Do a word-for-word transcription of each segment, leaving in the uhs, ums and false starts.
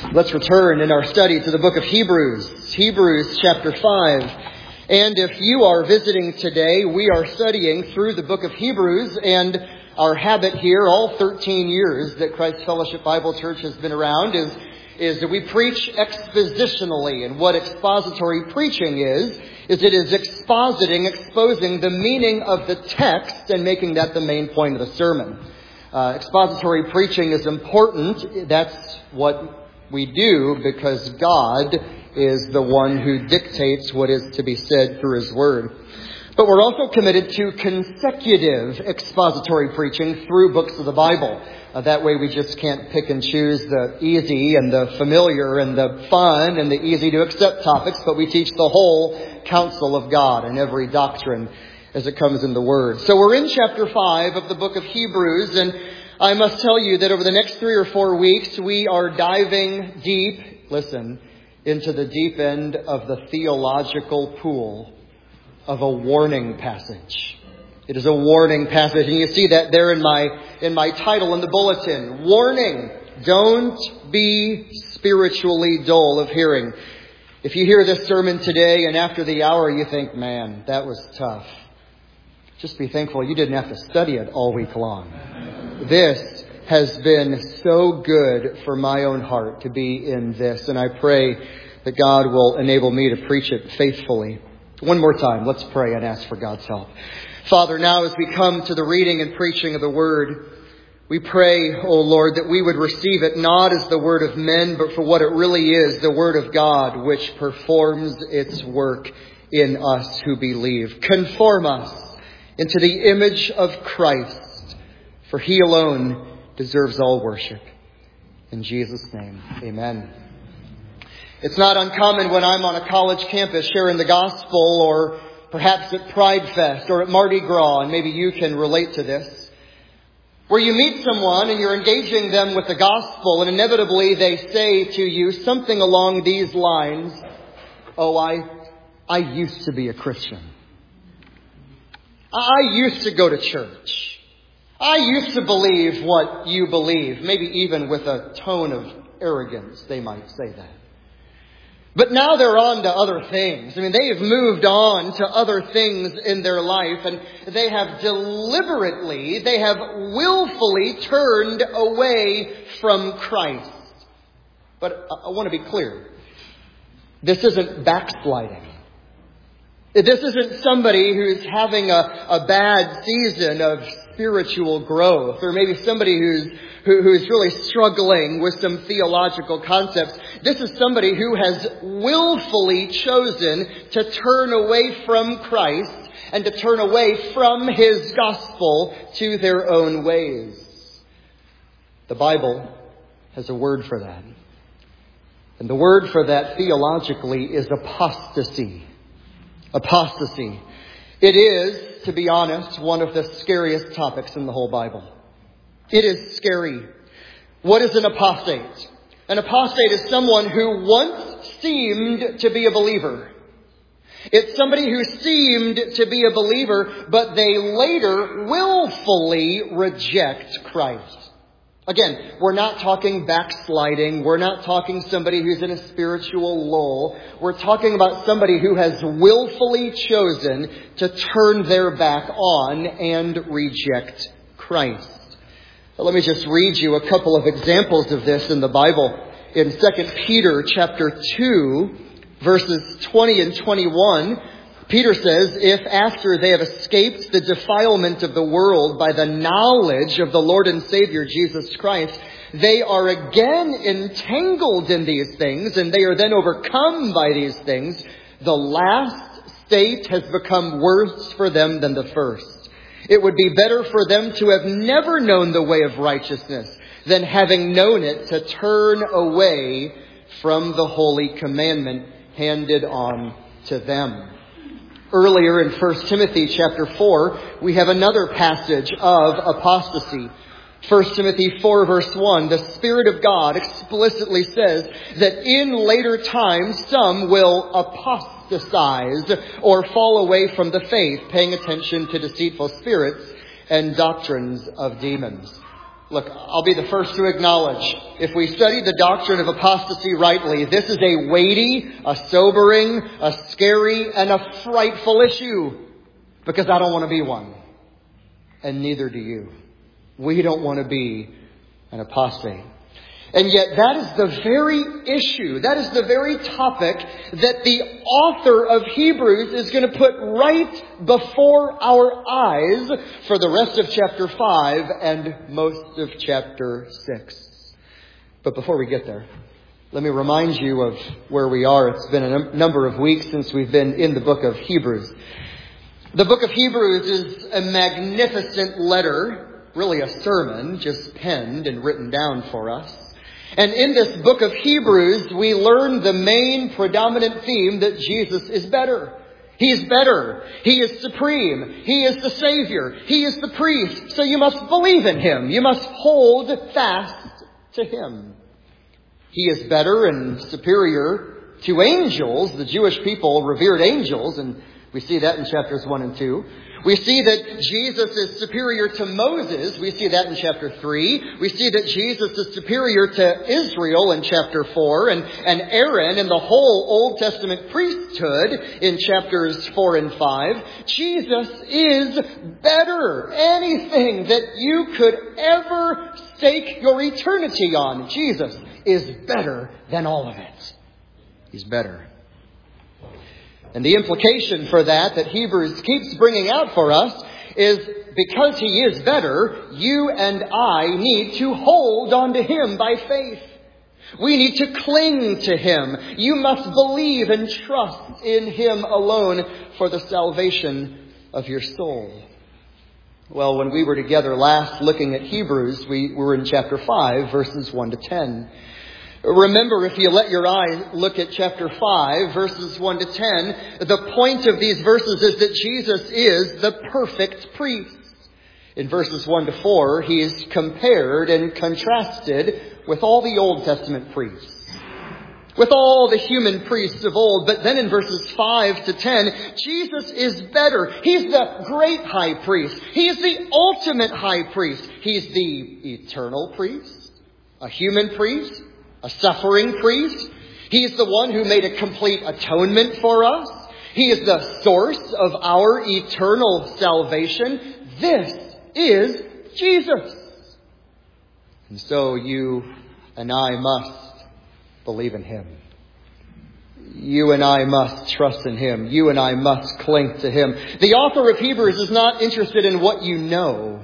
Let's return in our study to the book of Hebrews, Hebrews chapter five. And if you are visiting today, we are studying through the book of Hebrews, and our habit here, all thirteen years that Christ Fellowship Bible Church has been around, is, is that we preach expositionally. And what expository preaching is, is it is expositing, exposing the meaning of the text and making that the main point of the sermon. Uh, expository preaching is important. That's what we do because God is the one who dictates what is to be said through His Word. But we're also committed to consecutive expository preaching through books of the Bible. Uh, that way we just can't pick and choose the easy and the familiar and the fun and the easy to accept topics, but we teach the whole counsel of God and every doctrine as it comes in the Word. So we're in chapter five of the book of Hebrews, and I must tell you that over the next three or four weeks, we are diving deep, listen, into the deep end of the theological pool of a warning passage. It is a warning passage, and you see that there in my in my title in the bulletin. Warning, don't be spiritually dull of hearing. If you hear this sermon today and after the hour you think, man, that was tough, just be thankful you didn't have to study it all week long. This has been so good for my own heart to be in this, and I pray that God will enable me to preach it faithfully. One more time, let's pray and ask for God's help. Father, now as we come to the reading and preaching of the Word, we pray, O Lord, that we would receive it not as the word of men, but for what it really is, the Word of God, which performs its work in us who believe. Conform us into the image of Christ, for He alone deserves all worship. In Jesus' name, amen. It's not uncommon when I'm on a college campus sharing the gospel, or perhaps at Pride Fest or at Mardi Gras, and maybe you can relate to this, where you meet someone and you're engaging them with the gospel, and inevitably they say to you something along these lines, oh, I, I used to be a Christian. I used to go to church. I used to believe what you believe. Maybe even with a tone of arrogance, they might say that. But now they're on to other things. I mean, they have moved on to other things in their life, and they have deliberately, they have willfully turned away from Christ. But I want to be clear. This isn't backsliding. This isn't somebody who's having a, a bad season of spiritual growth, or maybe somebody who's who, who's really struggling with some theological concepts. This is somebody who has willfully chosen to turn away from Christ and to turn away from His gospel to their own ways. The Bible has a word for that. And the word for that theologically is apostasy. Apostasy. It is, to be honest, one of the scariest topics in the whole Bible. It is scary. What is an apostate? An apostate is someone who once seemed to be a believer. It's somebody who seemed to be a believer, but they later willfully reject Christ. Again, we're not talking backsliding. We're not talking somebody who's in a spiritual lull. We're talking about somebody who has willfully chosen to turn their back on and reject Christ. But let me just read you a couple of examples of this in the Bible. In Second Peter chapter two, verses twenty and twenty-one, Peter says, if after they have escaped the defilement of the world by the knowledge of the Lord and Savior Jesus Christ, they are again entangled in these things, and they are then overcome by these things, the last state has become worse for them than the first. It would be better for them to have never known the way of righteousness than having known it to turn away from the holy commandment handed on to them. Earlier in First Timothy chapter four, we have another passage of apostasy. First Timothy four verse one, the Spirit of God explicitly says that in later times some will apostatize or fall away from the faith, paying attention to deceitful spirits and doctrines of demons. Look, I'll be the first to acknowledge, if we study the doctrine of apostasy rightly, this is a weighty, a sobering, a scary, and a frightful issue. Because I don't want to be one. And neither do you. We don't want to be an apostate. And yet that is the very issue, that is the very topic that the author of Hebrews is going to put right before our eyes for the rest of chapter five and most of chapter six. But before we get there, let me remind you of where we are. It's been a num- number of weeks since we've been in the book of Hebrews. The book of Hebrews is a magnificent letter, really a sermon, just penned and written down for us. And in this book of Hebrews, we learn the main predominant theme that Jesus is better. He is better. He is supreme. He is the Savior. He is the priest. So you must believe in Him. You must hold fast to Him. He is better and superior to angels. The Jewish people revered angels, and we see that in chapters one and two. We see that Jesus is superior to Moses. We see that in chapter three. We see that Jesus is superior to Israel in chapter four, and, and Aaron and the whole Old Testament priesthood in chapters four and five. Jesus is better. Anything that you could ever stake your eternity on, Jesus is better than all of it. He's better. And the implication for that, that Hebrews keeps bringing out for us, is because He is better, you and I need to hold on to Him by faith. We need to cling to Him. You must believe and trust in Him alone for the salvation of your soul. Well, when we were together last looking at Hebrews, we were in chapter five, verses one to ten. Remember, if you let your eye look at chapter five, verses one to ten, the point of these verses is that Jesus is the perfect priest. In verses one to four, He is compared and contrasted with all the Old Testament priests, with all the human priests of old. But then in verses five to ten, Jesus is better. He's the great high priest. He's the ultimate high priest. He's the eternal priest, a human priest, a suffering priest. He's the one who made a complete atonement for us. He is the source of our eternal salvation. This is Jesus. And so you and I must believe in Him. You and I must trust in Him. You and I must cling to Him. The author of Hebrews is not interested in what you know.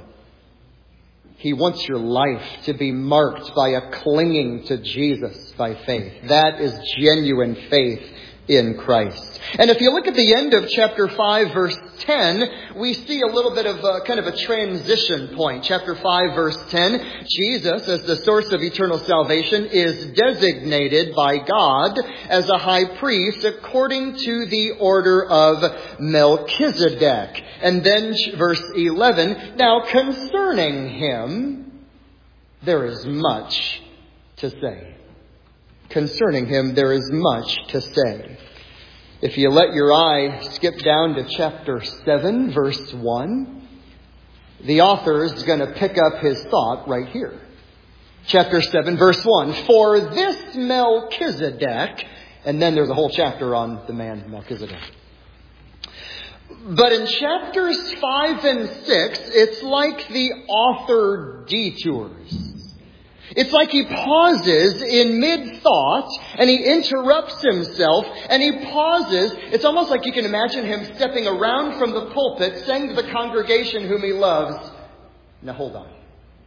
He wants your life to be marked by a clinging to Jesus by faith. That is genuine faith in Christ. And if you look at the end of chapter five, verse ten, we see a little bit of a, kind of a transition point. Chapter five, verse ten, Jesus, as the source of eternal salvation, is designated by God as a high priest according to the order of Melchizedek. And then verse eleven, now concerning Him, there is much to say. Concerning Him, there is much to say. If you let your eye skip down to chapter seven, verse one, the author is going to pick up his thought right here. Chapter seven, verse one, for this Melchizedek, and then there's a whole chapter on the man Melchizedek. But in chapters five and six, it's like the author detours. It's like he pauses in mid-thought and he interrupts himself and he pauses. It's almost like you can imagine him stepping around from the pulpit saying to the congregation whom he loves, now hold on.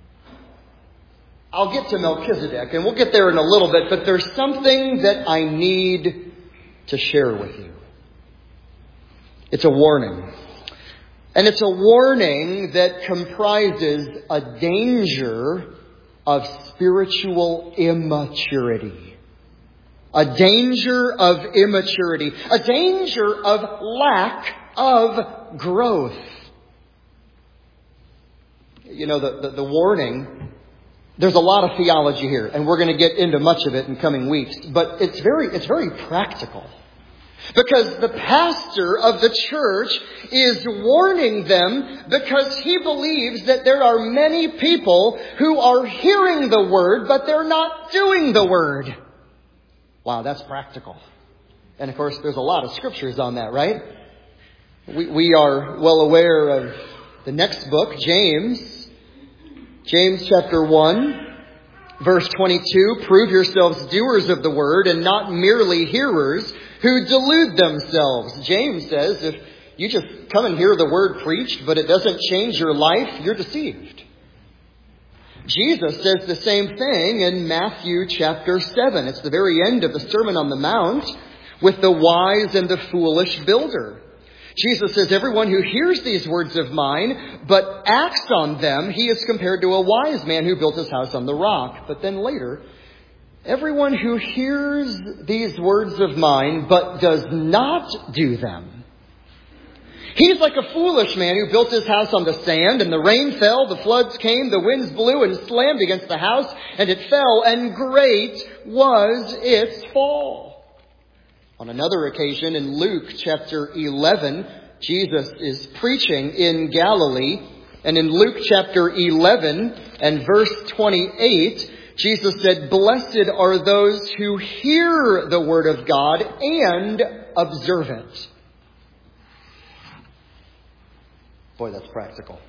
I'll get to Melchizedek and we'll get there in a little bit, but there's something that I need to share with you. It's a warning. And it's a warning that comprises a danger of spiritual immaturity. A danger of immaturity. A danger of lack of growth. You know, the, the, the warning, there's a lot of theology here, and we're going to get into much of it in coming weeks, but it's very, it's very practical. Because the pastor of the church is warning them because he believes that there are many people who are hearing the word, but they're not doing the word. Wow, that's practical. And of course, there's a lot of scriptures on that, right? We, we are well aware of the next book, James. James chapter one. Verse twenty-two, prove yourselves doers of the word and not merely hearers who delude themselves. James says if you just come and hear the word preached, but it doesn't change your life, you're deceived. Jesus says the same thing in Matthew chapter seven. It's the very end of the Sermon on the Mount with the wise and the foolish builder. Jesus says, everyone who hears these words of mine, but acts on them, he is compared to a wise man who built his house on the rock. But then later, everyone who hears these words of mine, but does not do them, he's like a foolish man who built his house on the sand, and the rain fell, the floods came, the winds blew and slammed against the house, and it fell, and great was its fall. On another occasion, in Luke chapter eleven, Jesus is preaching in Galilee. And in Luke chapter eleven and verse twenty-eight, Jesus said, blessed are those who hear the word of God and observe it. Boy, that's practical.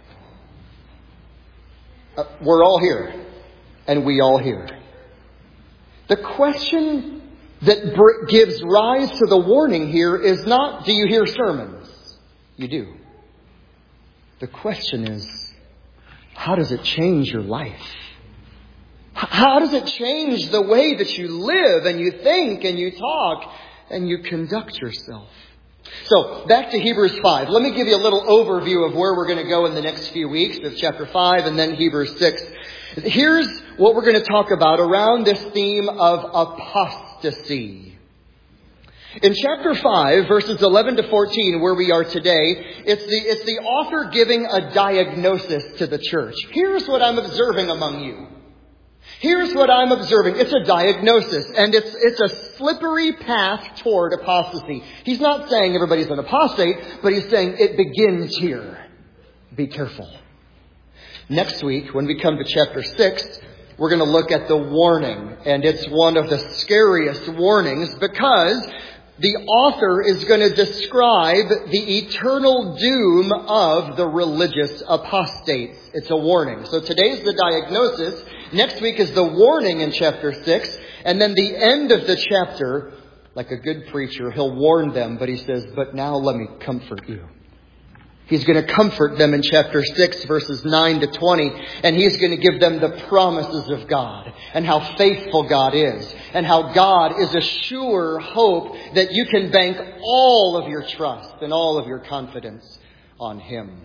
Uh, we're all here, and we all hear. The question that gives rise to the warning here is not, do you hear sermons? You do. The question is, how does it change your life? How does it change the way that you live and you think and you talk and you conduct yourself? So, back to Hebrews five. Let me give you a little overview of where we're going to go in the next few weeks of chapter five and then Hebrews six. Here's what we're going to talk about around this theme of apostasy. In chapter five, verses eleven to fourteen, where we are today, it's the, it's the author giving a diagnosis to the church. Here's what I'm observing among you. Here's what I'm observing. It's a diagnosis, and it's, it's a slippery path toward apostasy. He's not saying everybody's an apostate, but he's saying it begins here. Be careful. Next week, when we come to chapter six, we're going to look at the warning. And it's one of the scariest warnings because the author is going to describe the eternal doom of the religious apostates. It's a warning. So today's the diagnosis. Next week is the warning in chapter six. And then the end of the chapter, like a good preacher, he'll warn them. But he says, but now let me comfort you. He's going to comfort them in chapter six, verses nine to twenty. And he's going to give them the promises of God and how faithful God is. And how God is a sure hope that you can bank all of your trust and all of your confidence on Him.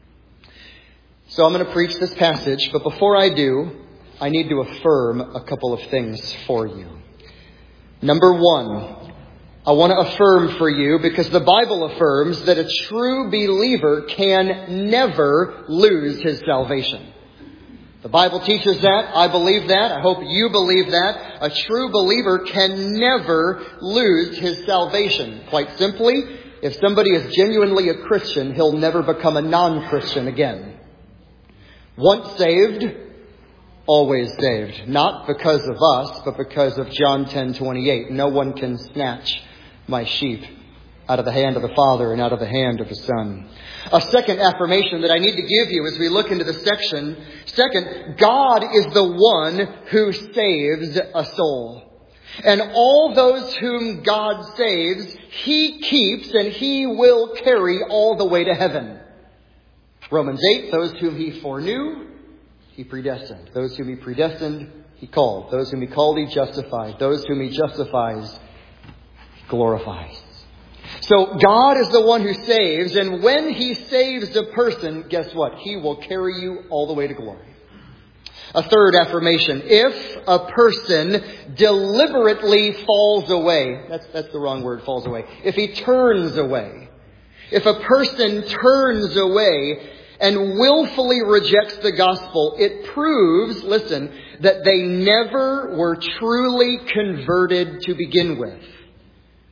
So I'm going to preach this passage. But before I do, I need to affirm a couple of things for you. Number one, I want to affirm for you, because the Bible affirms that a true believer can never lose his salvation. The Bible teaches that. I believe that. I hope you believe that. A true believer can never lose his salvation. Quite simply, if somebody is genuinely a Christian, he'll never become a non-Christian again. Once saved, always saved. Not because of us, but because of John ten twenty-eight. No one can snatch my sheep out of the hand of the Father and out of the hand of the Son. A second affirmation that I need to give you as we look into the section. Second, God is the one who saves a soul. And all those whom God saves, He keeps and He will carry all the way to heaven. Romans eight, those whom He foreknew, He predestined. Those whom He predestined, He called. Those whom He called, He justified. Those whom He justifies, glorifies. So God is the one who saves, and when He saves a person, guess what? He will carry you all the way to glory. A third affirmation. If a person deliberately falls away, that's, that's the wrong word, falls away. If he turns away, if a person turns away and willfully rejects the gospel, it proves, listen, that they never were truly converted to begin with.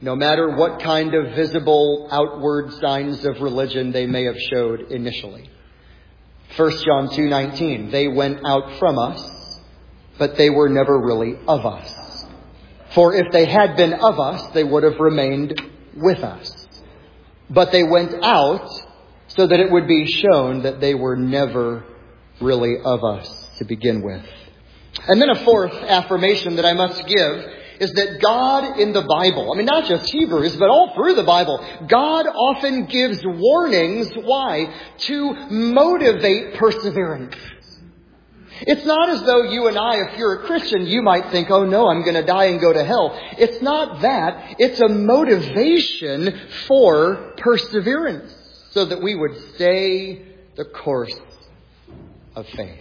no matter what kind of visible outward signs of religion they may have showed initially. First John two nineteen, they went out from us, but they were never really of us. For if they had been of us, they would have remained with us. But they went out so that it would be shown that they were never really of us to begin with. And then a fourth affirmation that I must give is that God in the Bible, I mean not just Hebrews, but all through the Bible, God often gives warnings. Why? To motivate perseverance. It's not as though you and I, if you're a Christian, you might think, oh no, I'm going to die and go to hell. It's not that. It's a motivation for perseverance so that we would stay the course of faith.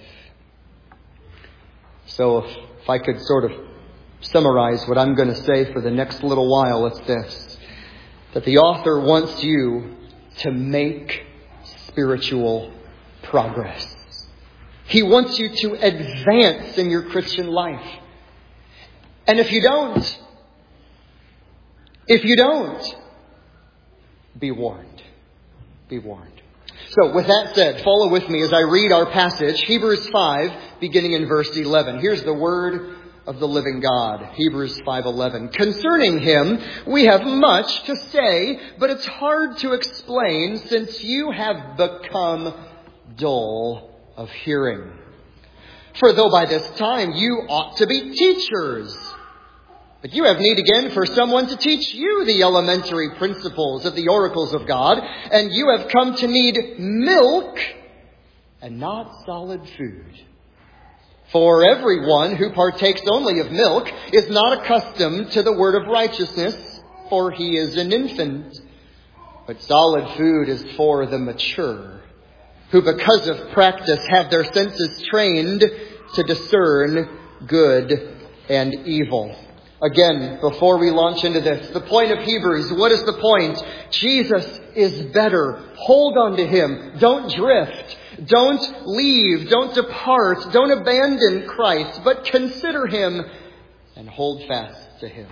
So if, if I could sort of summarize what I'm going to say for the next little while, it's this: that the author wants you to make spiritual progress. He wants you to advance in your Christian life. And if you don't, if you don't, be warned. Be warned. So with that said, follow with me as I read our passage, Hebrews five, beginning in verse eleven. Here's the word of the living God. Hebrews five eleven. Concerning him, we have much to say, but it's hard to explain since you have become dull of hearing. For though by this time you ought to be teachers, but you have need again for someone to teach you the elementary principles of the oracles of God, and you have come to need milk and not solid food. For everyone who partakes only of milk is not accustomed to the word of righteousness, for he is an infant. But solid food is for the mature, who because of practice have their senses trained to discern good and evil. Again, before we launch into this, the point of Hebrews, what is the point? Jesus is better. Hold on to him. Don't drift. Don't leave. Don't depart. Don't abandon Christ, but consider him and hold fast to him.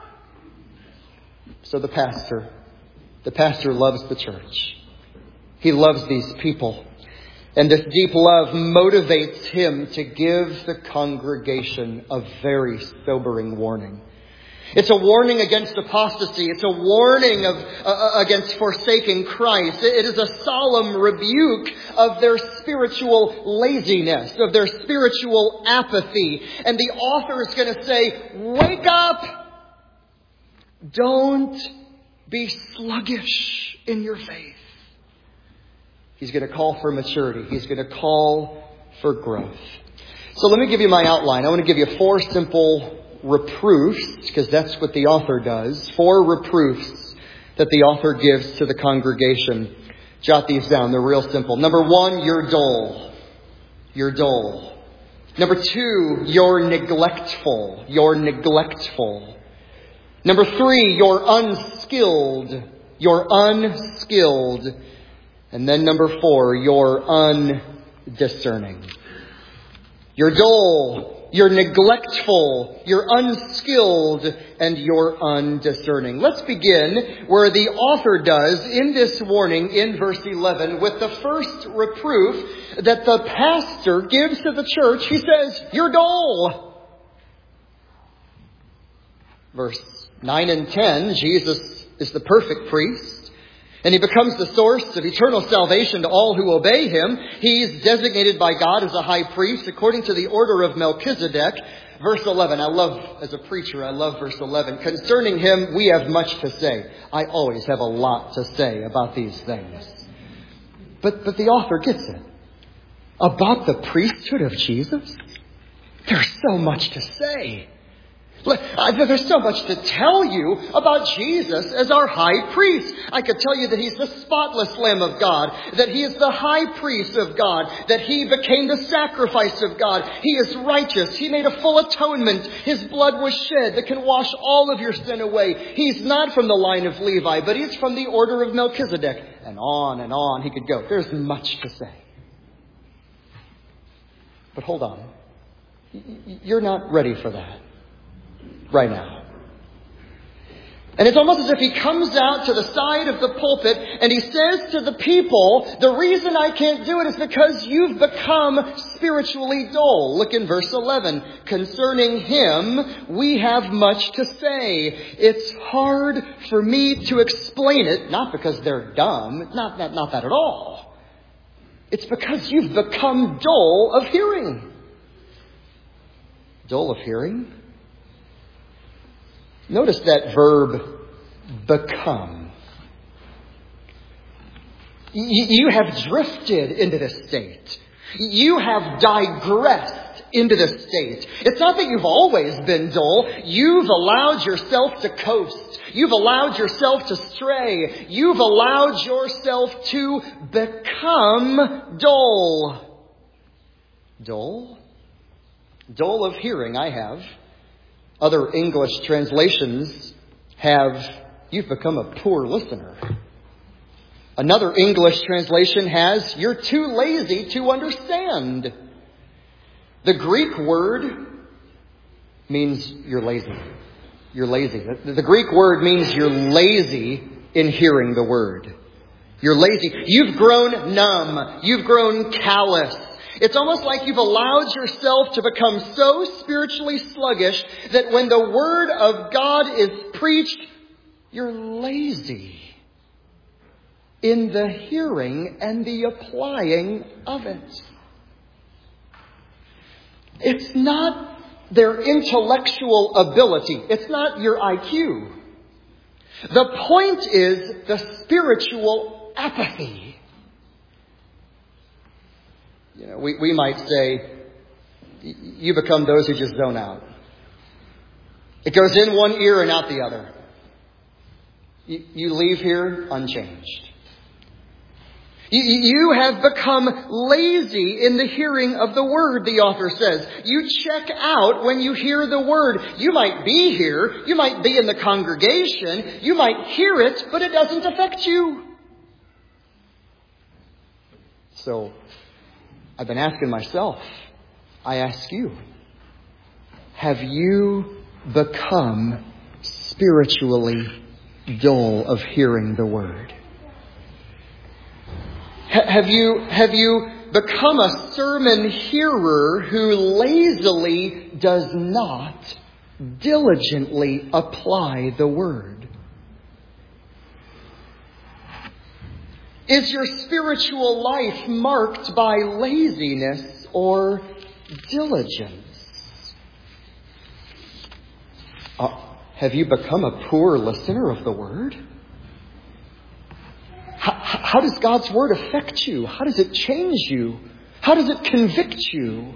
So the pastor, the pastor loves the church. He loves these people. And this deep love motivates him to give the congregation a very sobering warning. It's a warning against apostasy. It's a warning of uh, against forsaking Christ. It is a solemn rebuke of their spiritual laziness, of their spiritual apathy. And the author is going to say, wake up! Don't be sluggish in your faith. He's going to call for maturity. He's going to call for growth. So let me give you my outline. I want to give you four simple reproofs, because that's what the author does. Four reproofs that the author gives to the congregation. Jot these down. They're real simple. Number one, you're dull. You're dull. Number two, you're neglectful. You're neglectful. Number three, you're unskilled. You're unskilled. And then number four, you're undiscerning. You're dull, you're neglectful, you're unskilled, and you're undiscerning. Let's begin where the author does in this warning in verse eleven with the first reproof that the pastor gives to the church. He says, you're dull. Verse nine and ten, Jesus is the perfect priest. And he becomes the source of eternal salvation to all who obey him. He's designated by God as a high priest according to the order of Melchizedek. Verse eleven, I love, as a preacher, I love verse eleven. Concerning him, we have much to say. I always have a lot to say about these things. But, but the author gets it. About the priesthood of Jesus? There's so much to say. There's so much to tell you about Jesus as our high priest. I could tell you that he's the spotless Lamb of God, that he is the high priest of God, that he became the sacrifice of God. He is righteous. He made a full atonement. His blood was shed that can wash all of your sin away. He's not from the line of Levi, but he's from the order of Melchizedek. And on and on he could go. There's much to say. But hold on. You're not ready for that right now. And it's almost as if he comes out to the side of the pulpit and he says to the people, the reason I can't do it is because you've become spiritually dull. Look in verse eleven. Concerning him, we have much to say. It's hard for me to explain it, not because they're dumb, not, not, not that at all. It's because you've become dull of hearing. Dull of hearing? Notice that verb, become. Y- you have drifted into this state. You have digressed into this state. It's not that you've always been dull. You've allowed yourself to coast. You've allowed yourself to stray. You've allowed yourself to become dull. Dull? Dull of hearing, I have. Other English translations have, you've become a poor listener. Another English translation has, you're too lazy to understand. The Greek word means you're lazy. You're lazy. The, the Greek word means you're lazy in hearing the word. You're lazy. You've grown numb. You've grown callous. It's almost like you've allowed yourself to become so spiritually sluggish that when the Word of God is preached, you're lazy in the hearing and the applying of it. It's not their intellectual ability. It's not your I Q. The point is the spiritual apathy. You know, we, we might say, you become those who just zone out. It goes in one ear and out the other. You, you leave here unchanged. You, you have become lazy in the hearing of the word, the author says. You check out when you hear the word. You might be here. You might be in the congregation. You might hear it, but it doesn't affect you. So, I've been asking myself, I ask you, have you become spiritually dull of hearing the word? H- have you, have you become a sermon hearer who lazily does not diligently apply the word? Is your spiritual life marked by laziness or diligence? Uh, have you become a poor listener of the Word? How, how does God's Word affect you? How does it change you? How does it convict you?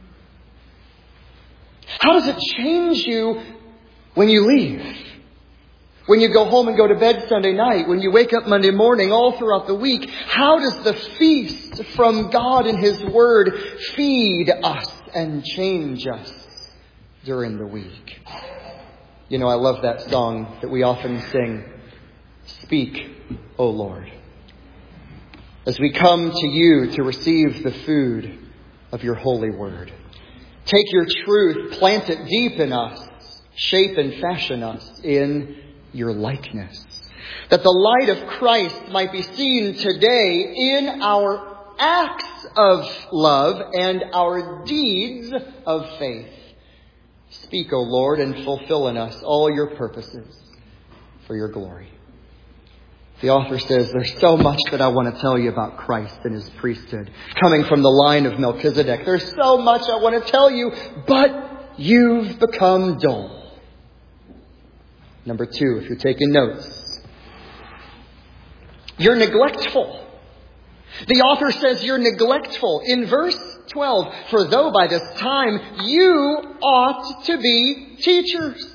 How does it change you when you leave? When you go home and go to bed Sunday night, when you wake up Monday morning, all throughout the week, how does the feast from God and His Word feed us and change us during the week? You know, I love that song that we often sing, Speak, O Lord. As we come to you to receive the food of your holy word. Take your truth, plant it deep in us, shape and fashion us in your likeness, that the light of Christ might be seen today in our acts of love and our deeds of faith. Speak, O Lord, and fulfill in us all your purposes for your glory. The author says, there's so much that I want to tell you about Christ and his priesthood, coming from the line of Melchizedek. There's so much I want to tell you, but you've become dull. Number two, if you're taking notes, you're neglectful. The author says you're neglectful. In verse twelve, for though by this time you ought to be teachers.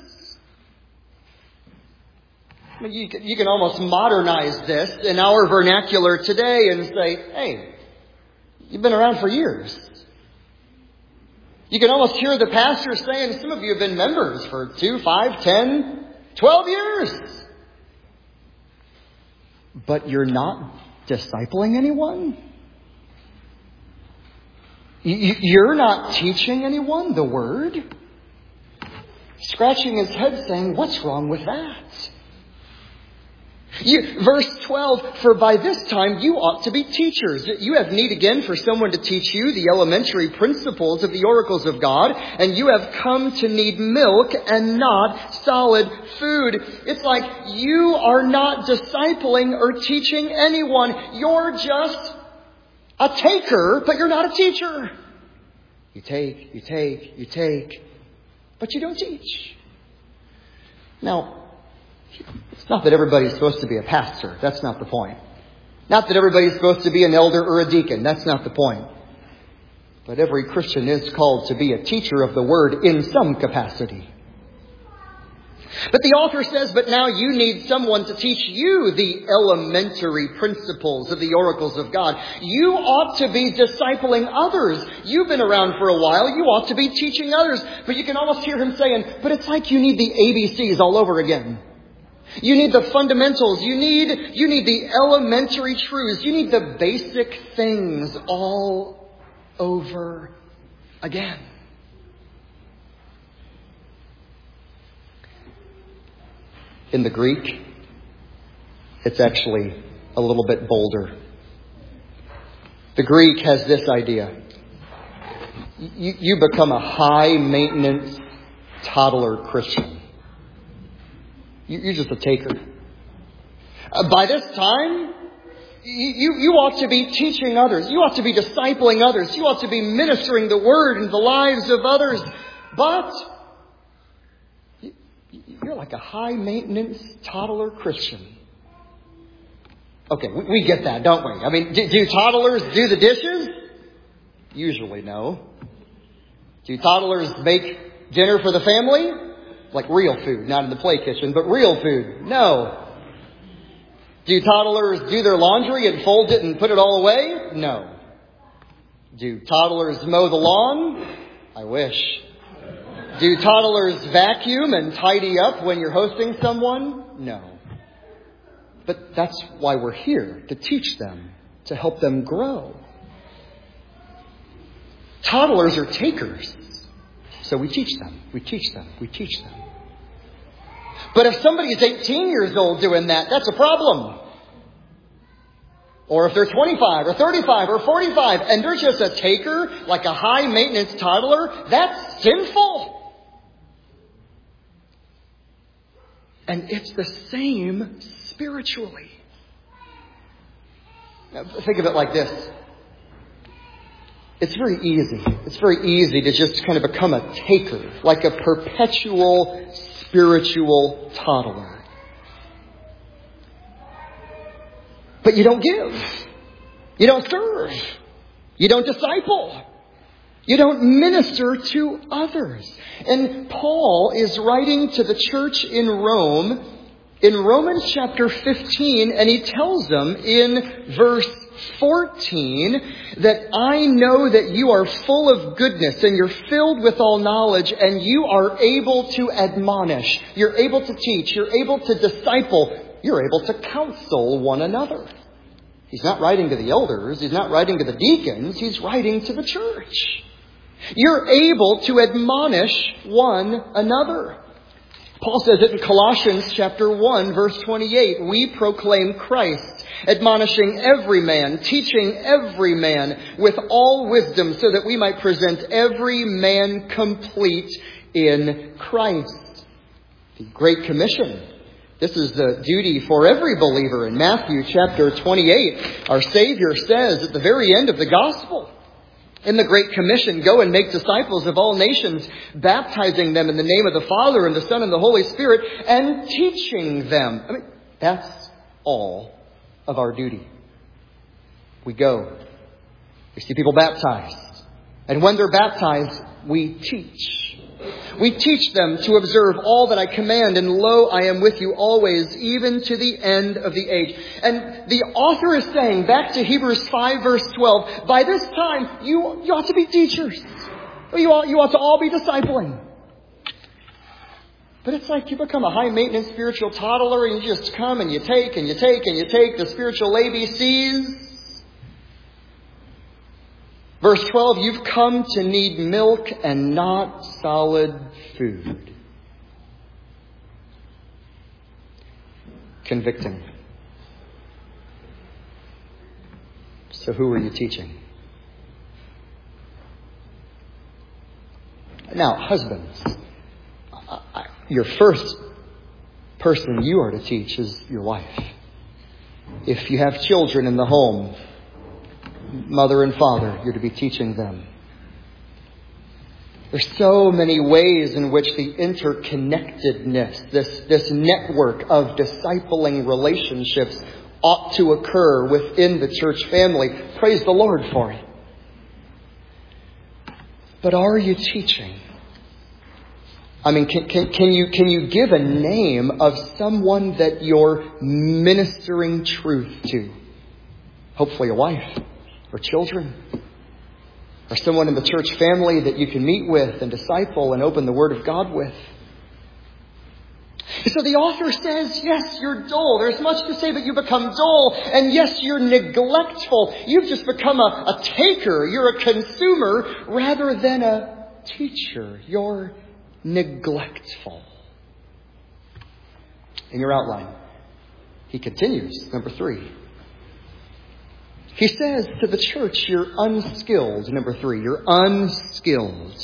I mean, you, can, you can almost modernize this in our vernacular today and say, hey, you've been around for years. You can almost hear the pastor saying, some of you have been members for two, five, ten, twelve years. But you're not discipling anyone? You're not teaching anyone the word? Scratching his head saying, what's wrong with that? You, verse twelve, for by this time you ought to be teachers. You have need again for someone to teach you the elementary principles of the oracles of God, and you have come to need milk and not solid food. It's like you are not discipling or teaching anyone. You're just a taker, but you're not a teacher. You take, you take, you take, but you don't teach. Now, it's not that everybody's supposed to be a pastor. That's not the point. Not that everybody's supposed to be an elder or a deacon. That's not the point. But every Christian is called to be a teacher of the Word in some capacity. But the author says, but now you need someone to teach you the elementary principles of the oracles of God. You ought to be discipling others. You've been around for a while. You ought to be teaching others. But you can almost hear him saying, but it's like you need the A B Cs all over again. You need the fundamentals. You need, you need the elementary truths. You need the basic things all over again. In the Greek, it's actually a little bit bolder. The Greek has this idea. You, you become a high-maintenance toddler Christian. You're just a taker. Uh, by this time, you, you ought to be teaching others. You ought to be discipling others. You ought to be ministering the Word in the lives of others. But you're like a high-maintenance toddler Christian. Okay, we, we get that, don't we? I mean, do, do toddlers do the dishes? Usually no. Do toddlers make dinner for the family? Like real food, not in the play kitchen, but real food. No. Do toddlers do their laundry and fold it and put it all away? No. Do toddlers mow the lawn? I wish. Do toddlers vacuum and tidy up when you're hosting someone? No. But that's why we're here, to teach them, to help them grow. Toddlers are takers. So we teach them, we teach them, we teach them. But if somebody is eighteen years old doing that, that's a problem. Or if they're twenty-five or thirty-five or forty-five and they're just a taker, like a high-maintenance toddler, that's sinful. And it's the same spiritually. Now, think of it like this. It's very easy. It's very easy to just kind of become a taker, like a perpetual spiritual toddler. But you don't give. You don't serve. You don't disciple. You don't minister to others. And Paul is writing to the church in Rome in Romans chapter fifteen, and he tells them in verse fourteen that I know that you are full of goodness and you're filled with all knowledge and you are able to admonish. You're able to teach. You're able to disciple. You're able to counsel one another. He's not writing to the elders. He's not writing to the deacons. He's writing to the church. You're able to admonish one another. Paul says it in Colossians chapter one, verse twenty-eight. We proclaim Christ, admonishing every man, teaching every man with all wisdom, so that we might present every man complete in Christ. The Great Commission. This is the duty for every believer. In Matthew chapter twenty-eight, our Savior says at the very end of the gospel, in the Great Commission, go and make disciples of all nations, baptizing them in the name of the Father and the Son and the Holy Spirit, and teaching them. I mean, that's all of our duty. We go. We see people baptized. And when they're baptized, we teach. We teach them to observe all that I command, and lo, I am with you always, even to the end of the age. And the author is saying, back to Hebrews five, verse twelve, by this time, you, you ought to be teachers. You ought, you ought to all be discipling. But it's like you become a high-maintenance spiritual toddler, and you just come and you take and you take and you take the spiritual A B Cs. Verse twelve, you've come to need milk and not solid food. Convicting. So who are you teaching? Now, husbands, your first person you are to teach is your wife. If you have children in the home, mother and father, you're to be teaching them. There's so many ways in which the interconnectedness, this, this network of discipling relationships ought to occur within the church family. Praise the Lord for it. But are you teaching? I mean, can, can, can you, can you give a name of someone that you're ministering truth to? Hopefully a wife or children. Or someone in the church family that you can meet with and disciple and open the Word of God with. So the author says, yes, you're dull. There's much to say, but you become dull. And yes, you're neglectful. You've just become a, a taker. You're a consumer rather than a teacher. You're neglectful. In your outline, he continues, number three. He says to the church, you're unskilled. Number three, you're unskilled.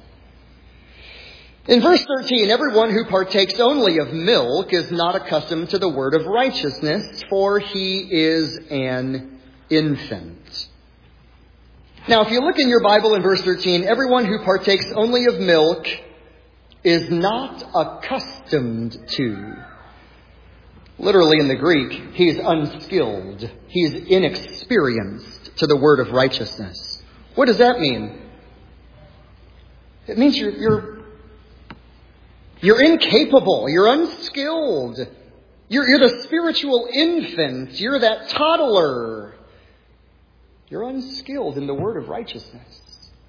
In verse thirteen, everyone who partakes only of milk is not accustomed to the word of righteousness, for he is an infant. Now, if you look in your Bible in verse thirteen, everyone who partakes only of milk is not accustomed to. Literally in the Greek, he's unskilled. He's inexperienced to the word of righteousness. What does that mean? It means you're, you're, you're incapable. You're unskilled. You're, you're the spiritual infant. You're that toddler. You're unskilled in the word of righteousness.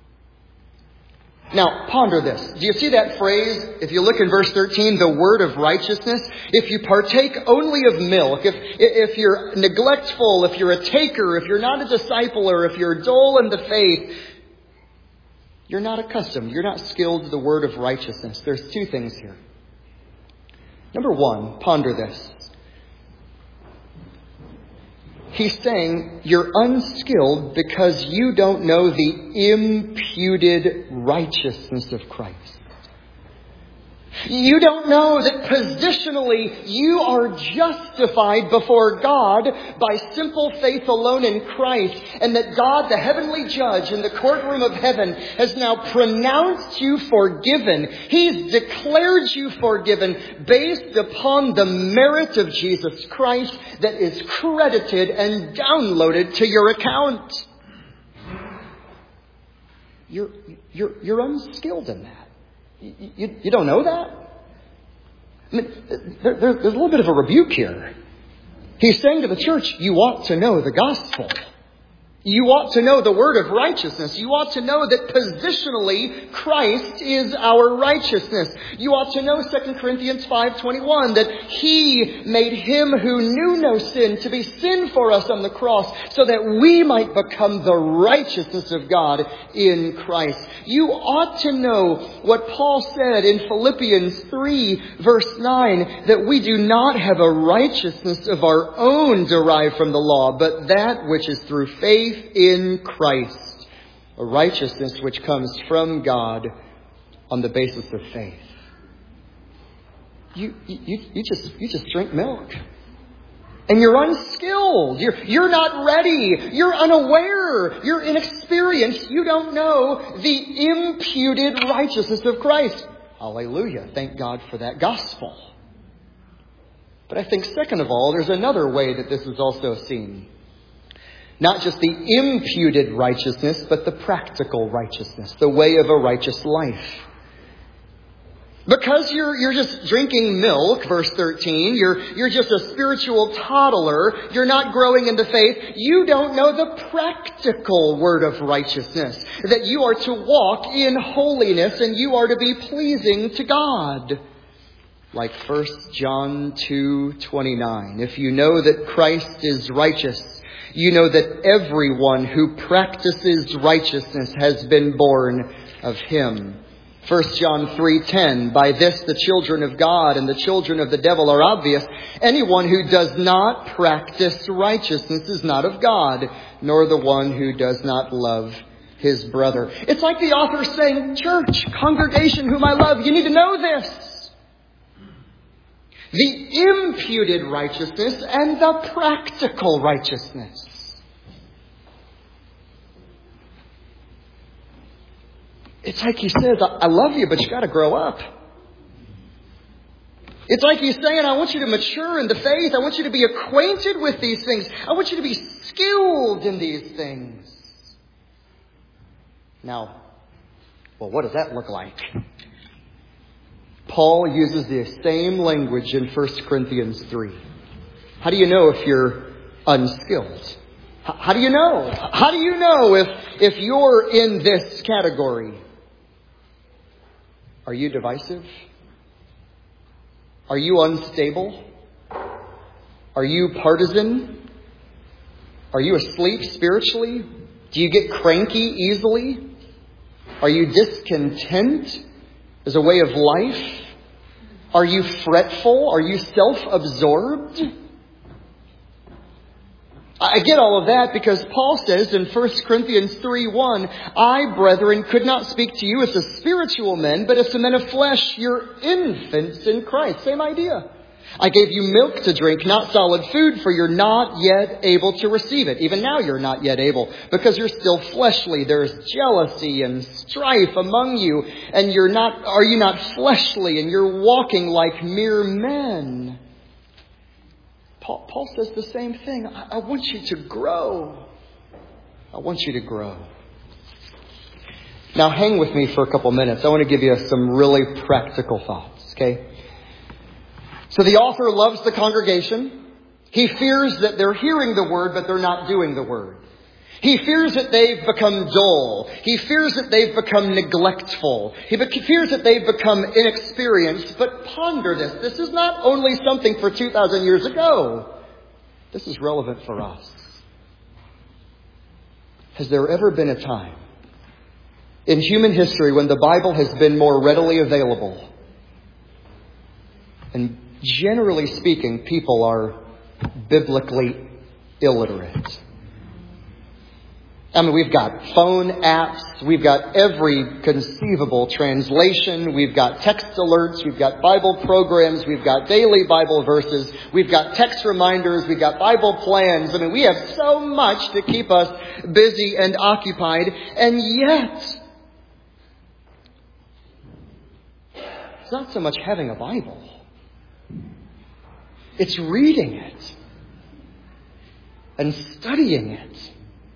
Now, ponder this. Do you see that phrase? If you look in verse thirteen, the word of righteousness. If you partake only of milk, if, if you're neglectful, if you're a taker, if you're not a discipler, if you're dull in the faith, you're not accustomed. You're not skilled to the word of righteousness. There's two things here. Number one, ponder this. He's saying you're unskilled because you don't know the imputed righteousness of Christ. You don't know that positionally you are justified before God by simple faith alone in Christ, and that God, the heavenly judge in the courtroom of heaven, has now pronounced you forgiven. He's declared you forgiven based upon the merit of Jesus Christ that is credited and downloaded to your account. You're, you're, you're unskilled in that. You, you, you don't know that? I mean, there, there, there's a little bit of a rebuke here. He's saying to the church, you ought to know the gospel. You ought to know the word of righteousness. You ought to know that positionally Christ is our righteousness. You ought to know Second Corinthians five twenty-one that He made Him who knew no sin to be sin for us on the cross so that we might become the righteousness of God in Christ. You ought to know what Paul said in Philippians three verse nine, that we do not have a righteousness of our own derived from the law, but that which is through faith in Christ, a righteousness which comes from God on the basis of faith. You, you, you just, you just drink milk. And you're unskilled. You're, you're not ready. You're unaware. You're inexperienced. You don't know the imputed righteousness of Christ. Hallelujah. Thank God for that gospel. But I think second of all, there's another way that this is also seen. Not just the imputed righteousness, but the practical righteousness, the way of a righteous life. Because you're you're just drinking milk, verse thirteen, you're you're just a spiritual toddler, you're not growing in the faith, you don't know the practical word of righteousness, that you are to walk in holiness and you are to be pleasing to God. Like First John two twenty-nine, if you know that Christ is righteous, you know that everyone who practices righteousness has been born of Him. First John three ten, by this the children of God and the children of the devil are obvious. Anyone who does not practice righteousness is not of God, nor the one who does not love his brother. It's like the author saying, church, congregation whom I love, you need to know this. The imputed righteousness and the practical righteousness. It's like he says, I love you, but you got to grow up. It's like he's saying, I want you to mature in the faith. I want you to be acquainted with these things. I want you to be skilled in these things. Now, well, what does that look like? Paul uses the same language in First Corinthians three. How do you know if you're unskilled? How do you know? How do you know if, if you're in this category? Are you divisive? Are you unstable? Are you partisan? Are you asleep spiritually? Do you get cranky easily? Are you discontent as a way of life? Are you fretful? Are you self-absorbed? I get all of that because Paul says in First Corinthians three one, I, brethren, could not speak to you as to spiritual men, but as to men of flesh, you're infants in Christ. Same idea. I gave you milk to drink, not solid food, for you're not yet able to receive it. Even now you're not yet able, because you're still fleshly. There's jealousy and strife among you, and you're not, are you not fleshly, and you're walking like mere men? Paul, Paul says the same thing. I, I want you to grow. I want you to grow. Now hang with me for a couple minutes. I want to give you some really practical thoughts, okay? So the author loves the congregation. He fears that they're hearing the word, but they're not doing the word. He fears that they've become dull. He fears that they've become neglectful. He fears that they've become inexperienced. But ponder this. This is not only something for two thousand years ago. This is relevant for us. Has there ever been a time in human history when the Bible has been more readily available? And generally speaking, people are biblically illiterate. I mean, we've got phone apps. We've got every conceivable translation. We've got text alerts. We've got Bible programs. We've got daily Bible verses. We've got text reminders. We've got Bible plans. I mean, we have so much to keep us busy and occupied. And yet, it's not so much having a Bible. It's reading it and studying it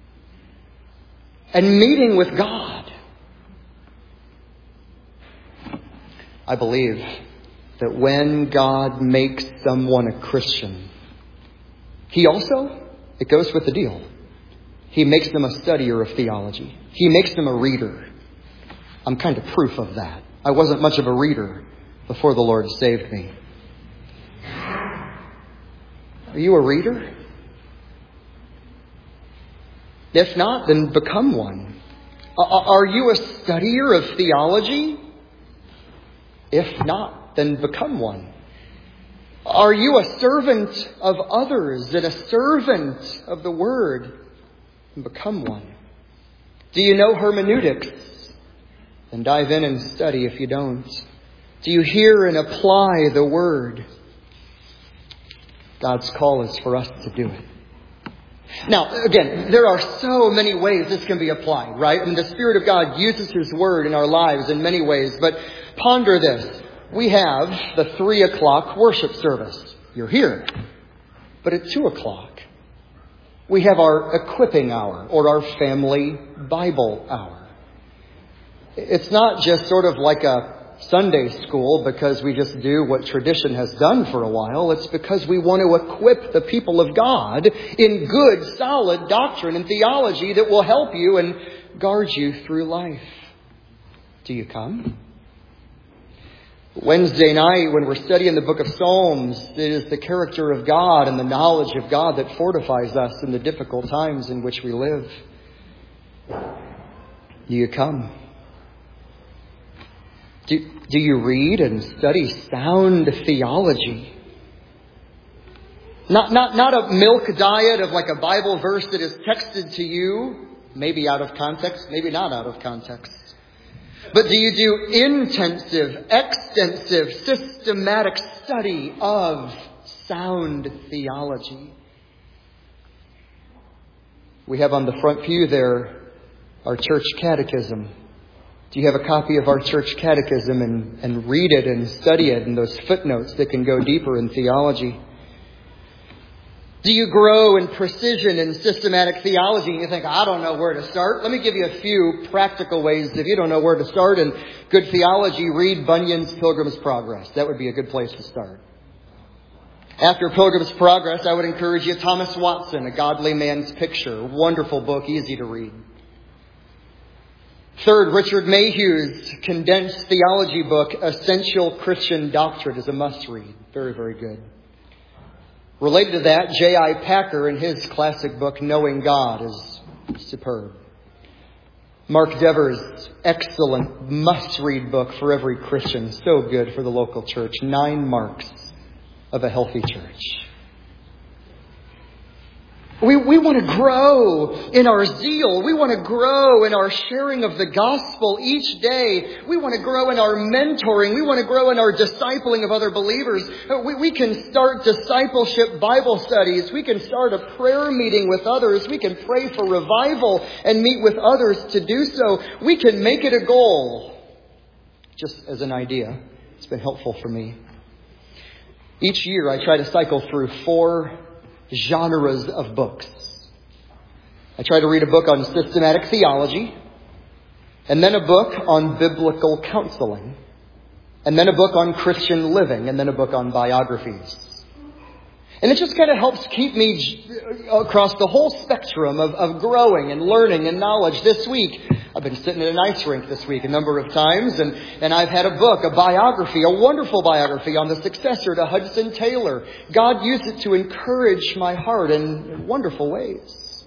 and meeting with God. I believe that when God makes someone a Christian, He also, it goes with the deal, He makes them a studier of theology. He makes them a reader. I'm kind of proof of that. I wasn't much of a reader before the Lord saved me. Are you a reader? If not, then become one. Are you a studier of theology? If not, then become one. Are you a servant of others and a servant of the Word? Then become one. Do you know hermeneutics? Then dive in and study if you don't. Do you hear and apply the Word? God's call is for us to do it. Now, again, there are so many ways this can be applied, right? I mean, the Spirit of God uses His Word in our lives in many ways. But ponder this. We have the three o'clock worship service. You're here. But at two o'clock, we have our equipping hour or our family Bible hour. It's not just sort of like a Sunday school because we just do what tradition has done for a while. It's because we want to equip the people of God in good, solid doctrine and theology that will help you and guard you through life. Do you come? Wednesday night, when we're studying the book of Psalms, it is the character of God and the knowledge of God that fortifies us in the difficult times in which we live. Do you come? Do, do you read and study sound theology? Not, not, not a milk diet of like a Bible verse that is texted to you, maybe out of context, maybe not out of context. But do you do intensive, extensive, systematic study of sound theology? We have on the front pew there our church catechism. Do you have a copy of our church catechism and, and read it and study it and those footnotes that can go deeper in theology? Do you grow in precision in systematic theology and you think, I don't know where to start? Let me give you a few practical ways. If you don't know where to start in good theology, read Bunyan's Pilgrim's Progress. That would be a good place to start. After Pilgrim's Progress, I would encourage you Thomas Watson, A Godly Man's Picture. Wonderful book, easy to read. Third, Richard Mayhew's condensed theology book, Essential Christian Doctrine, is a must-read. Very, very good. Related to that, J I Packer in his classic book, Knowing God, is superb. Mark Dever's excellent must-read book for every Christian. So good for the local church. Nine Marks of a Healthy Church. We, we want to grow in our zeal. We want to grow in our sharing of the gospel each day. We want to grow in our mentoring. We want to grow in our discipling of other believers. We, we can start discipleship Bible studies. We can start a prayer meeting with others. We can pray for revival and meet with others to do so. We can make it a goal. Just as an idea. It's been helpful for me. Each year I try to cycle through four genres of books. I try to read a book on systematic theology, and then a book on biblical counseling, and then a book on Christian living, and then a book on biographies. And it just kind of helps keep me across the whole spectrum of, of growing and learning and knowledge. This week, I've been sitting at an ice rink this week a number of times, and, and I've had a book, a biography, a wonderful biography on the successor to Hudson Taylor. God used it to encourage my heart in, in wonderful ways.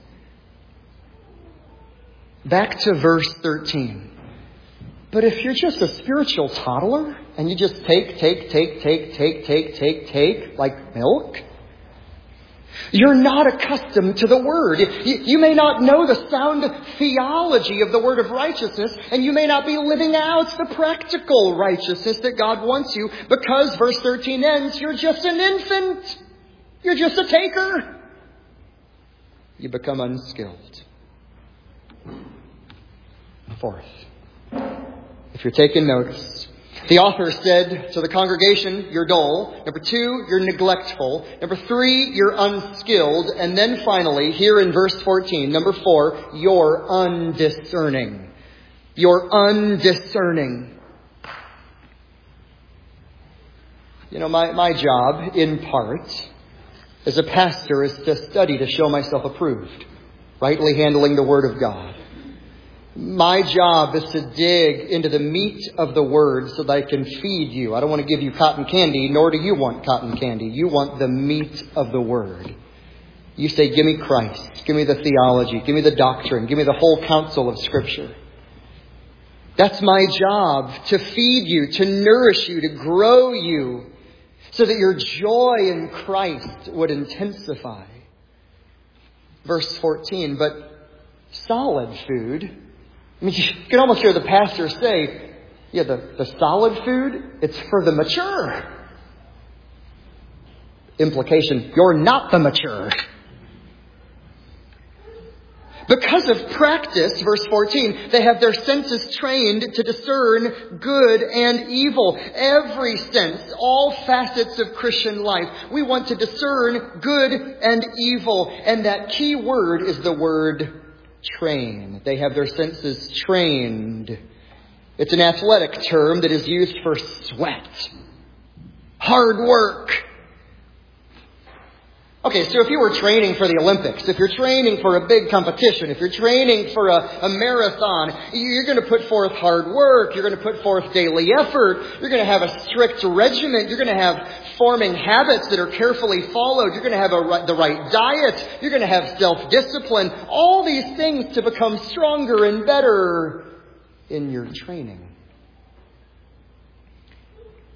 Back to verse thirteen. But if you're just a spiritual toddler, and you just take, take, take, take, take, take, take, take, like milk, you're not accustomed to the Word. You, you may not know the sound theology of the Word of righteousness, and you may not be living out the practical righteousness that God wants you, because verse thirteen ends, you're just an infant. You're just a taker. You become unskilled. Fourth, if you're taking notice, the author said to the congregation, you're dull. Number two, you're neglectful. Number three, you're unskilled. And then finally, here in verse fourteen, number four, you're undiscerning. You're undiscerning. You know, my, my job, in part, as a pastor, is to study to show myself approved, rightly handling the Word of God. My job is to dig into the meat of the Word so that I can feed you. I don't want to give you cotton candy, nor do you want cotton candy. You want the meat of the Word. You say, give me Christ. Give me the theology. Give me the doctrine. Give me the whole counsel of Scripture. That's my job, to feed you, to nourish you, to grow you, so that your joy in Christ would intensify. Verse fourteen, but solid food... I mean, you can almost hear the pastor say, yeah, the, the solid food, it's for the mature. Implication, you're not the mature. Because of practice, verse fourteen, they have their senses trained to discern good and evil. Every sense, all facets of Christian life, we want to discern good and evil. And that key word is the word train. They have their senses trained. It's an athletic term that is used for sweat, hard work. Okay, so if you were training for the Olympics, if you're training for a big competition, if you're training for a, a marathon, you're going to put forth hard work, you're going to put forth daily effort, you're going to have a strict regimen, you're going to have forming habits that are carefully followed, you're going to have a, the right diet, you're going to have self-discipline, all these things to become stronger and better in your training.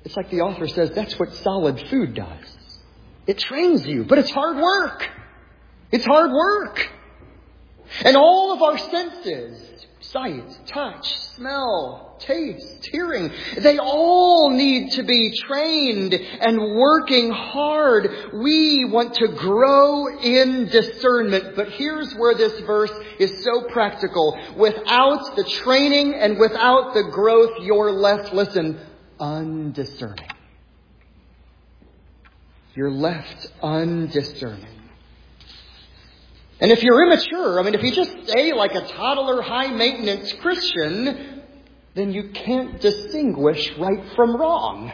It's like the author says, that's what solid food does. It trains you, but it's hard work. It's hard work. And all of our senses, sight, touch, smell, taste, hearing, they all need to be trained and working hard. We want to grow in discernment. But here's where this verse is so practical. Without the training and without the growth, you're left, listen, undiscerning. You're left undiscerning. And if you're immature, I mean, if you just stay like a toddler, high-maintenance Christian, then you can't distinguish right from wrong.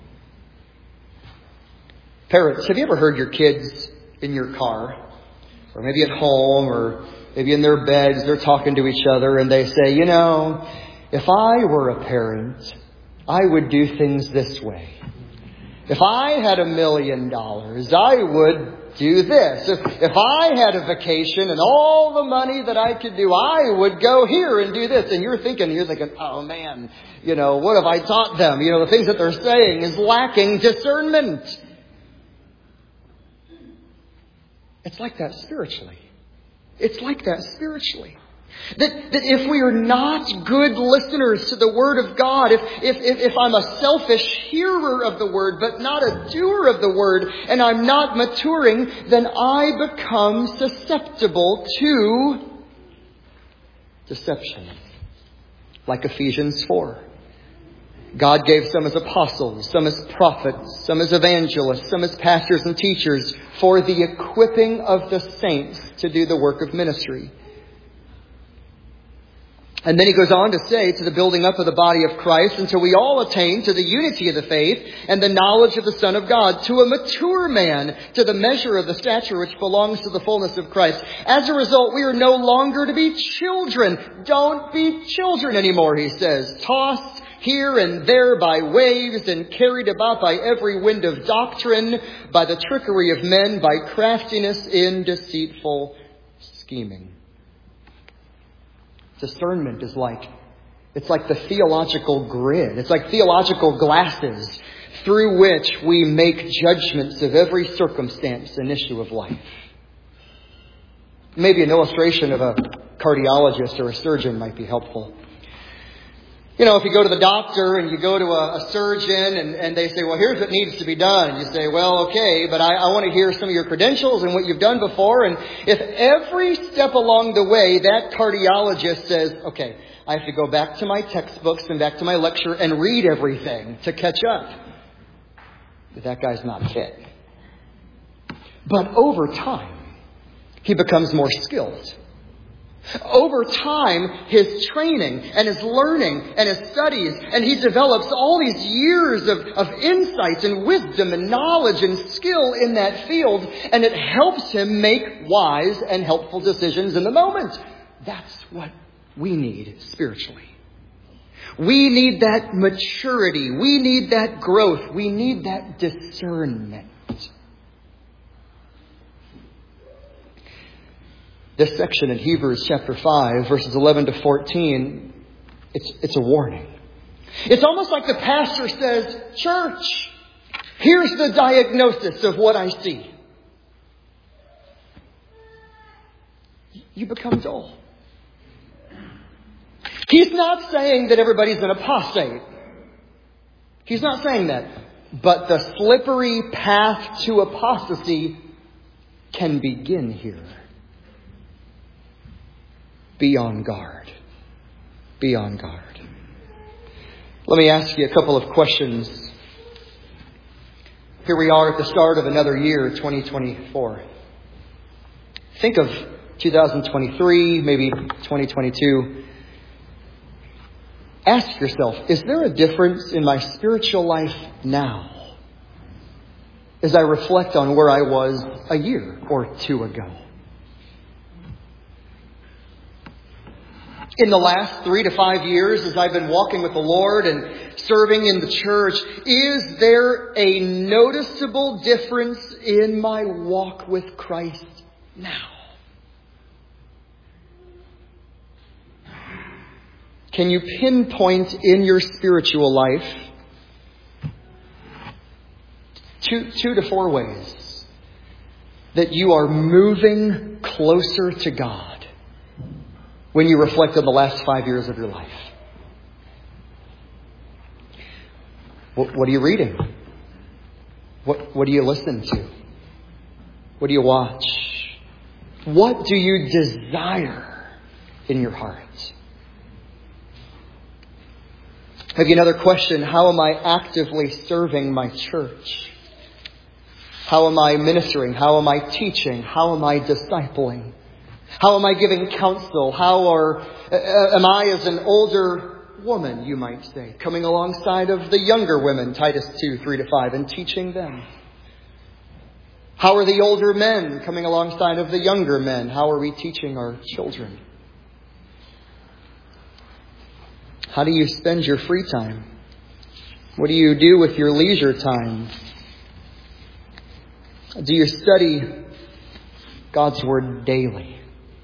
Parents, have you ever heard your kids in your car, or maybe at home, or maybe in their beds, they're talking to each other, and they say, you know, if I were a parent, I would do things this way. If I had a million dollars, I would do this. If, if I had a vacation and all the money that I could do, I would go here and do this. And you're thinking, you're thinking, oh man, you know, what have I taught them? You know, the things that they're saying is lacking discernment. It's like that spiritually. It's like that spiritually. That, that if we are not good listeners to the Word of God, if, if, if, if I'm a selfish hearer of the Word, but not a doer of the Word, and I'm not maturing, then I become susceptible to deception. Like Ephesians four. God gave some as apostles, some as prophets, some as evangelists, some as pastors and teachers for the equipping of the saints to do the work of ministry. And then he goes on to say, to the building up of the body of Christ, until we all attain to the unity of the faith and the knowledge of the Son of God, to a mature man, to the measure of the stature which belongs to the fullness of Christ. As a result, we are no longer to be children. Don't be children anymore, he says. Tossed here and there by waves and carried about by every wind of doctrine, by the trickery of men, by craftiness in deceitful scheming. Discernment is like, it's like the theological grid. It's like theological glasses through which we make judgments of every circumstance and issue of life. Maybe an illustration of a cardiologist or a surgeon might be helpful. You know, if you go to the doctor and you go to a, a surgeon and, and they say, well, here's what needs to be done. And you say, well, okay, but I, I want to hear some of your credentials and what you've done before. And if every step along the way that cardiologist says, okay, I have to go back to my textbooks and back to my lecture and read everything to catch up, that guy's not fit. But over time, he becomes more skilled. Over time, his training and his learning and his studies, and he develops all these years of, of insight and wisdom and knowledge and skill in that field, and it helps him make wise and helpful decisions in the moment. That's what we need spiritually. We need that maturity. We need that growth. We need that discernment. This section in Hebrews chapter five, verses eleven to fourteen, it's, it's a warning. It's almost like the pastor says, church, here's the diagnosis of what I see. You become dull. He's not saying that everybody's an apostate. He's not saying that. But the slippery path to apostasy can begin here. Be on guard. Be on guard. Let me ask you a couple of questions. Here we are at the start of another year, twenty twenty-four. Think of two thousand twenty-three, maybe twenty twenty-two. Ask yourself, is there a difference in my spiritual life now as I reflect on where I was a year or two ago? In the last three to five years, as I've been walking with the Lord and serving in the church, is there a noticeable difference in my walk with Christ now? Can you pinpoint in your spiritual life two, two to four ways that you are moving closer to God when you reflect on the last five years of your life. What, what are you reading? What, what do you listen to? What do you watch? What do you desire in your heart? Maybe another question, how am I actively serving my church? How am I ministering? How am I teaching? How am I discipling? How am I giving counsel? How are, uh, am I as an older woman, you might say, coming alongside of the younger women, Titus two, three to five, and teaching them? How are the older men coming alongside of the younger men? How are we teaching our children? How do you spend your free time? What do you do with your leisure time? Do you study God's Word daily?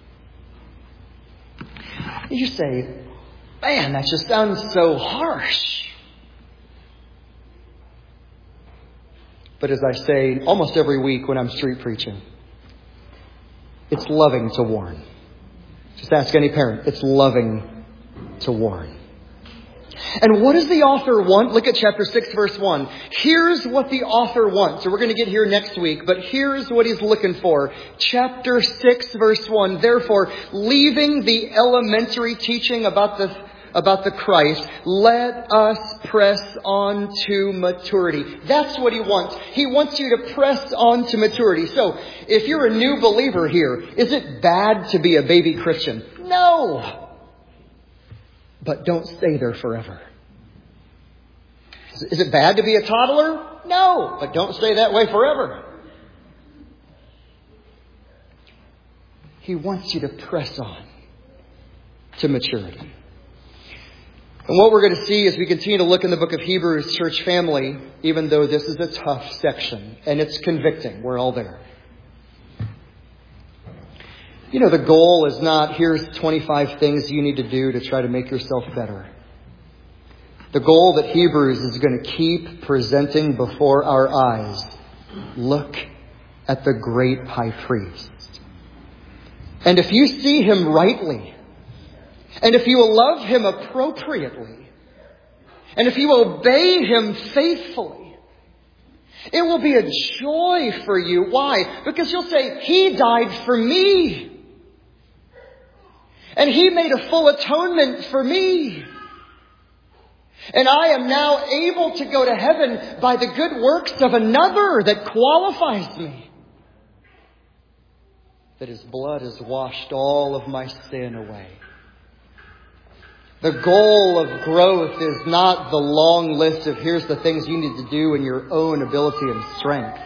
You say, man, that just sounds so harsh. But as I say almost every week when I'm street preaching, it's loving to warn. Just ask any parent. It's loving to warn. And what does the author want? Look at chapter six, verse one. Here's what the author wants. So we're going to get here next week, but here's what he's looking for. Chapter six, verse one. Therefore, leaving the elementary teaching about the about the Christ, let us press on to maturity. That's what he wants. He wants you to press on to maturity. So, if you're a new believer here, is it bad to be a baby Christian? No! But don't stay there forever. Is it bad to be a toddler? No, but don't stay that way forever. He wants you to press on to maturity. And what we're going to see as we continue to look in the book of Hebrews, church family, even though this is a tough section and it's convicting, we're all there. You know, the goal is not, here's twenty-five things you need to do to try to make yourself better. The goal that Hebrews is going to keep presenting before our eyes. Look at the great high priest. And if you see him rightly, and if you will love him appropriately, and if you obey him faithfully, it will be a joy for you. Why? Because you'll say, he died for me. And he made a full atonement for me. And I am now able to go to heaven by the good works of another that qualifies me. That his blood has washed all of my sin away. The goal of growth is not the long list of here's the things you need to do in your own ability and strength.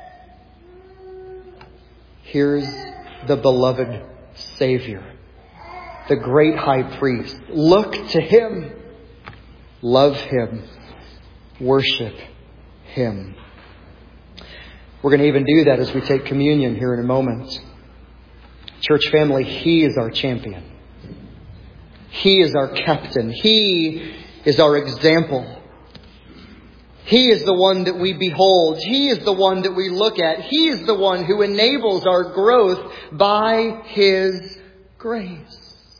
Here's the beloved Savior, the great high priest. Look to him. Love him. Worship him. We're going to even do that as we take communion here in a moment. Church family, he is our champion. He is our captain. He is our example. He is the one that we behold. He is the one that we look at. He is the one who enables our growth by his grace.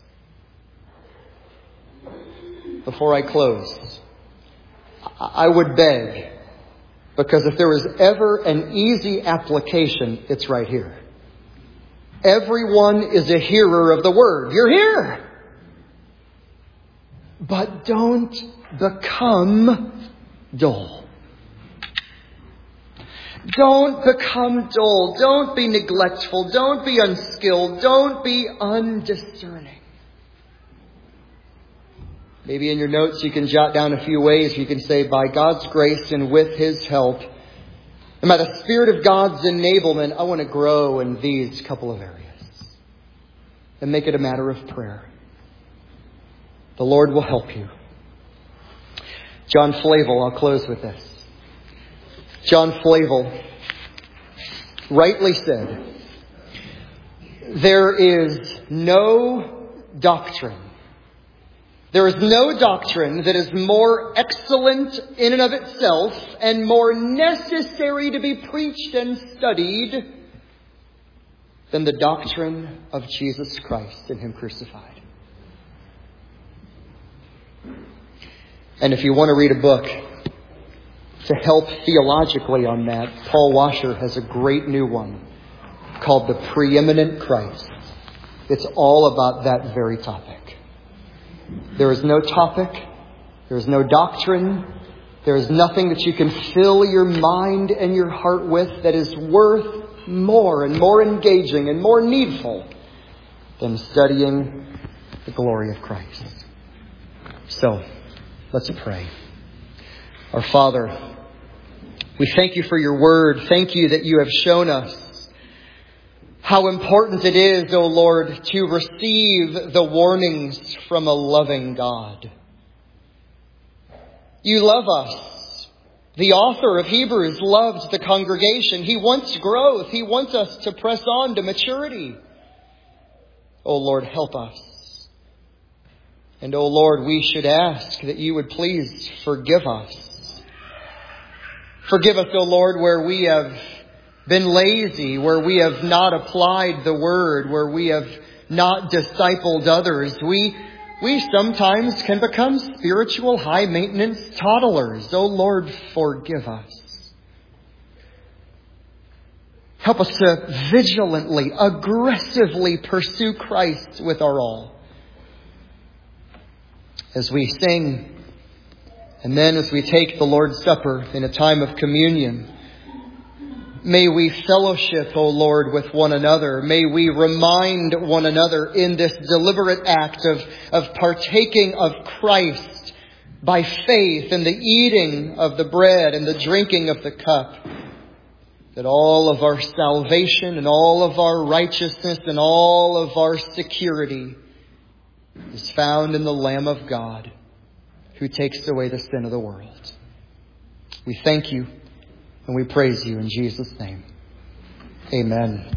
Before I close, I would beg, because if there was ever an easy application, it's right here. Everyone is a hearer of the word. You're here. But don't become dull. Don't become dull. Don't be neglectful. Don't be unskilled. Don't be undiscerning. Maybe in your notes you can jot down a few ways. You can say, by God's grace and with his help, and by the Spirit of God's enablement, I want to grow in these couple of areas. And make it a matter of prayer. The Lord will help you. John Flavel, I'll close with this. John Flavel rightly said, there is no doctrine There is no doctrine that is more excellent in and of itself and more necessary to be preached and studied than the doctrine of Jesus Christ and Him crucified. And if you want to read a book to help theologically on that, Paul Washer has a great new one called The Preeminent Christ. It's all about that very topic. There is no topic, there is no doctrine, there is nothing that you can fill your mind and your heart with that is worth more and more engaging and more needful than studying the glory of Christ. So, let's pray. Our Father, we thank You for Your word. Thank You that You have shown us how important it is, O Lord, to receive the warnings from a loving God. You love us. The author of Hebrews loved the congregation. He wants growth. He wants us to press on to maturity. O Lord, help us. And O Lord, we should ask that You would please forgive us. Forgive us, O Lord, where we have been lazy, where we have not applied the word, where we have not discipled others. We we sometimes can become spiritual high-maintenance toddlers. Oh Lord, forgive us. Help us to vigilantly, aggressively pursue Christ with our all. As we sing, and then as we take the Lord's Supper in a time of communion, may we fellowship, O Lord, with one another. May we remind one another in this deliberate act of, of partaking of Christ by faith in the eating of the bread and the drinking of the cup, that all of our salvation and all of our righteousness and all of our security is found in the Lamb of God who takes away the sin of the world. We thank You. And we praise You in Jesus' name. Amen.